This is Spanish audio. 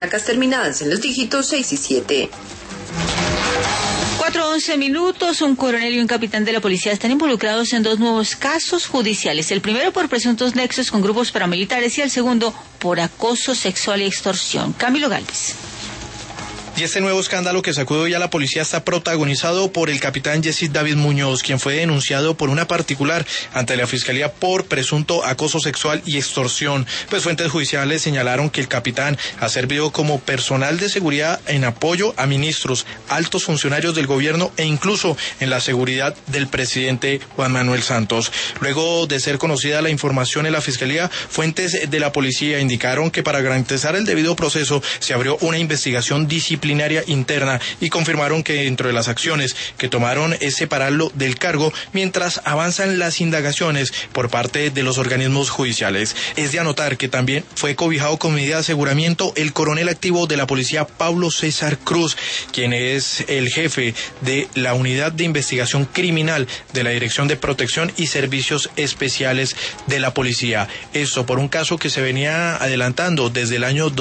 placas terminadas en los dígitos 6 y 7. 4:11. Un coronel y un capitán de la policía están involucrados en 2 nuevos casos judiciales. El primero por presuntos nexos con grupos paramilitares y el segundo por acoso sexual y extorsión. Camilo Gálvez. Y este nuevo escándalo que sacude hoy a la policía está protagonizado por el capitán Yesid David Muñoz, quien fue denunciado por una particular ante la Fiscalía por presunto acoso sexual y extorsión. Pues fuentes judiciales señalaron que el capitán ha servido como personal de seguridad en apoyo a ministros, altos funcionarios del gobierno e incluso en la seguridad del presidente Juan Manuel Santos. Luego de ser conocida la información en la Fiscalía, fuentes de la policía indicaron que para garantizar el debido proceso se abrió una investigación disciplinaria interna y confirmaron que dentro de las acciones que tomaron es separarlo del cargo mientras avanzan las indagaciones por parte de los organismos judiciales. Es de anotar que también fue cobijado con medida de aseguramiento el coronel activo de la policía Pablo César Cruz, quien es el jefe de la unidad de investigación criminal de la Dirección de Protección y Servicios Especiales de la policía. Esto por un caso que se venía adelantando desde el año